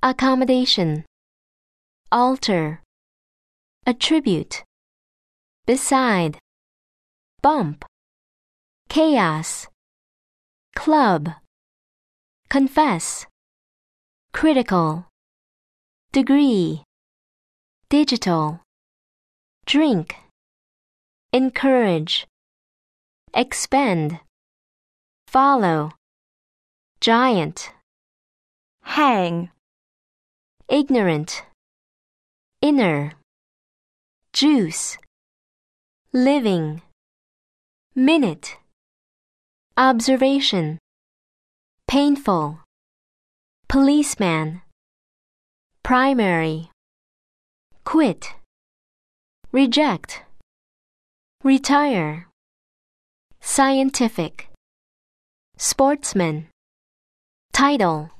accommodation, alter, attribute, beside, bump, chaos, club, confess, critical, degree, digital, drink, encourage, expend, follow, giant, hang, ignorant, inner, juice, living, minute, observation, painful, policeman, primary, quit, reject, retire, scientific, sportsman, title.